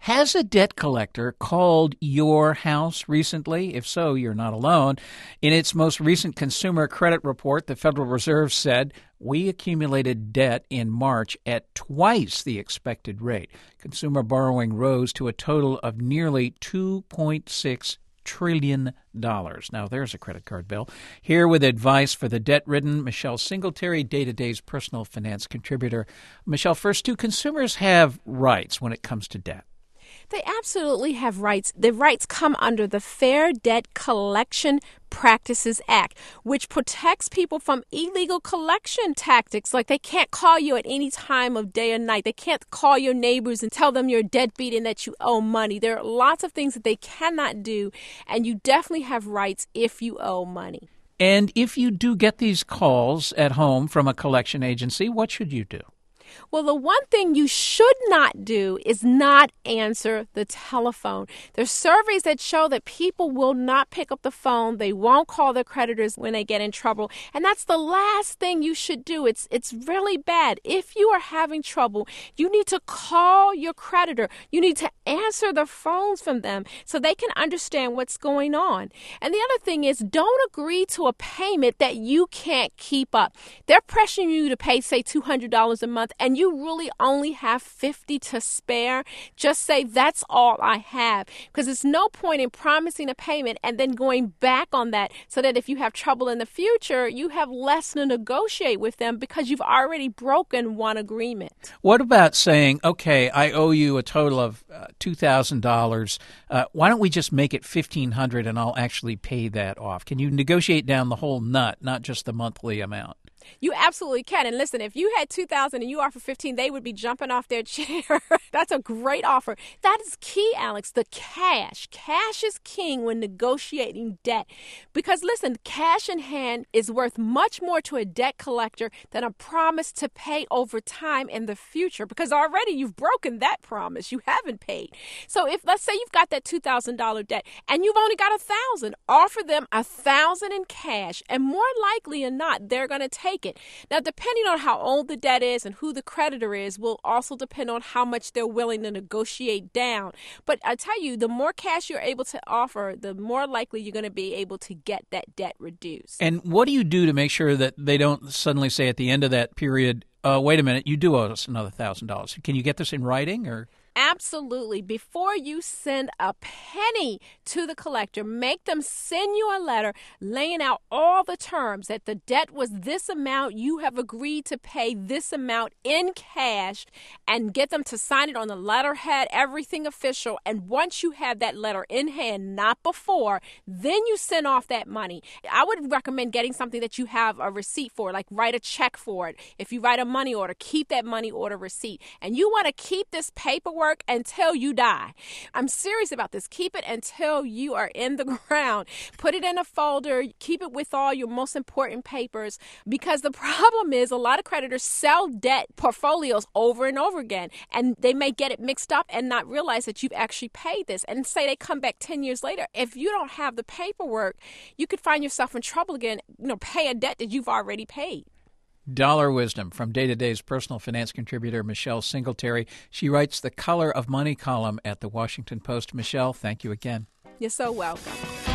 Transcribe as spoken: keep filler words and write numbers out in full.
Has a debt collector called your house recently? If so, you're not alone. In its most recent consumer credit report, the Federal Reserve said we accumulated debt in March at twice the expected rate. Consumer borrowing rose to a total of nearly two point six trillion dollars. Now, there's a credit card bill. Here with advice for the debt-ridden, Michelle Singletary, Day-to-Day's personal finance contributor. Michelle, first, do consumers have rights when it comes to debt? They absolutely have rights. The rights come under the Fair Debt Collection Practices Act, which protects people from illegal collection tactics. Like they can't call you at any time of day or night. They can't call your neighbors and tell them you're deadbeat and that you owe money. There are lots of things that they cannot do, and you definitely have rights if you owe money. And if you do get these calls at home from a collection agency, what should you do? Well, the one thing you should not do is not answer the telephone. There's surveys that show that people will not pick up the phone. They won't call their creditors when they get in trouble. And that's the last thing you should do. It's it's really bad. If you are having trouble, you need to call your creditor. You need to answer the phones from them so they can understand what's going on. And the other thing is, don't agree to a payment that you can't keep up. They're pressuring you to pay, say, two hundred dollars a month, and you really only have fifty to spare. Just say, that's all I have. Because there's no point in promising a payment and then going back on that so that if you have trouble in the future, you have less to negotiate with them because you've already broken one agreement. What about saying, okay, I owe you a total of uh, two thousand dollars. Uh, why don't we just make it fifteen hundred dollars and I'll actually pay that off? Can you negotiate down the whole nut, not just the monthly amount? You absolutely can. And listen, if you had two thousand dollars and you offer fifteen dollars, they would be jumping off their chair. That's a great offer. That is key, Alex, the cash. Cash is king when negotiating debt. Because listen, cash in hand is worth much more to a debt collector than a promise to pay over time in the future. Because already you've broken that promise. You haven't paid. So if, let's say you've got that two thousand dollars debt and you've only got one thousand dollars, offer them one thousand dollars in cash. And more likely than not, they're going to take it. Now, depending on how old the debt is and who the creditor is will also depend on how much they're willing to negotiate down. But I tell you, the more cash you're able to offer, the more likely you're going to be able to get that debt reduced. And what do you do to make sure that they don't suddenly say at the end of that period, uh, wait a minute, you do owe us another one thousand dollars? Can you get this in writing or? Absolutely. Before you send a penny to the collector, make them send you a letter laying out all the terms that the debt was this amount, you have agreed to pay this amount in cash, and get them to sign it on the letterhead, everything official. And once you have that letter in hand, not before, then you send off that money. I would recommend getting something that you have a receipt for, like write a check for it. If you write a money order, keep that money order receipt. And you want to keep this paperwork until you die. I'm serious about this. Keep it until you are in the ground. Put it in a folder. Keep it with all your most important papers, because the problem is a lot of creditors sell debt portfolios over and over again, and they may get it mixed up and not realize that you've actually paid this. And say they come back ten years later. If you don't have the paperwork, you could find yourself in trouble again, you know, pay a debt that you've already paid. Dollar wisdom from Day-to-Day's personal finance contributor, Michelle Singletary. She writes the Color of Money column at the Washington Post. Michelle, thank you again. You're so welcome.